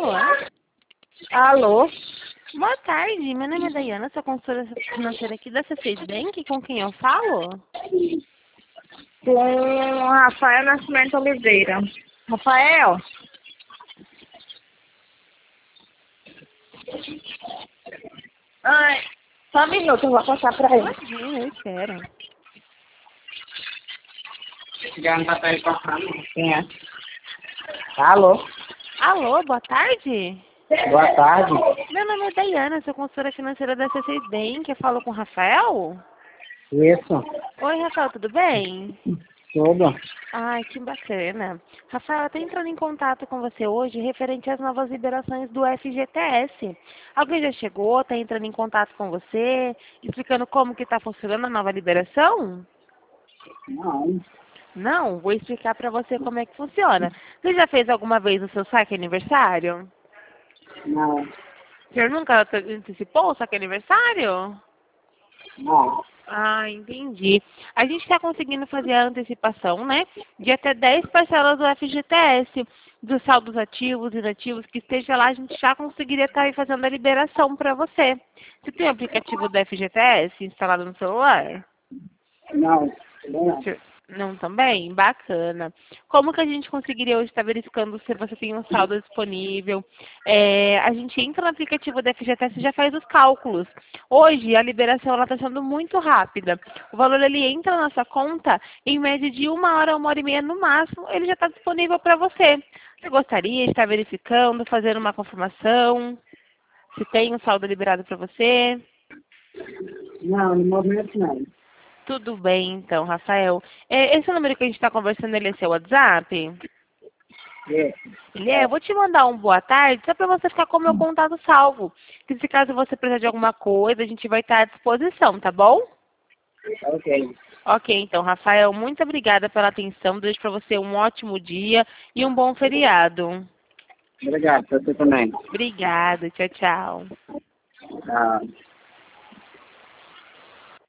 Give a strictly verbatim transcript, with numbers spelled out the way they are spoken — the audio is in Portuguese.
Alô? Alô? Boa tarde, meu nome é Dayana, sou consultora financeira aqui da C seis Bank, com quem eu falo? Com Rafael Nascimento Oliveira. Rafael? Ai, só um minuto, eu vou passar pra ele. Imagina, eu espero. Já não tá pra ele passar, não. Quem é? Alô? Alô, boa tarde? Boa tarde. Meu nome é Dayana, sou consultora financeira da C seis Bank, eu falo com o Rafael? Isso. Oi, Rafael, tudo bem? Tudo. Ai, que bacana. Rafael, eu tô entrando em contato com você hoje referente às novas liberações do F G T S. Alguém já chegou, tá entrando em contato com você, explicando como que tá funcionando a nova liberação? Não. Não, vou explicar para você como é que funciona. Você já fez alguma vez o seu saque aniversário? Não. Você nunca antecipou o saque aniversário? Não. Ah, entendi. A gente está conseguindo fazer a antecipação, né? De até dez parcelas do F G T S, dos saldos ativos e inativos que esteja lá, a gente já conseguiria estar aí fazendo a liberação para você. Você tem o aplicativo do F G T S instalado no celular? Não. Não. Não também? Bacana. Como que a gente conseguiria hoje estar verificando se você tem um saldo disponível? É, a gente entra no aplicativo da F G T S e já faz os cálculos. Hoje, a liberação está sendo muito rápida. O valor ele entra na nossa conta em média de uma hora, uma hora e meia no máximo, ele já está disponível para você. Você gostaria de estar verificando, fazendo uma confirmação? Se tem um saldo liberado para você? Não, no momento não. Tudo bem, então, Rafael. É, esse número que a gente está conversando, ele é seu WhatsApp? É. Ele é? Eu vou te mandar um boa tarde, só para você ficar com o meu contato salvo. Que se caso você precisar de alguma coisa, a gente vai estar à disposição, tá bom? Ok. Ok, então, Rafael, muito obrigada pela atenção. Desejo para você um ótimo dia e um bom feriado. Obrigado, você também. Obrigada, tchau, tchau. Tchau.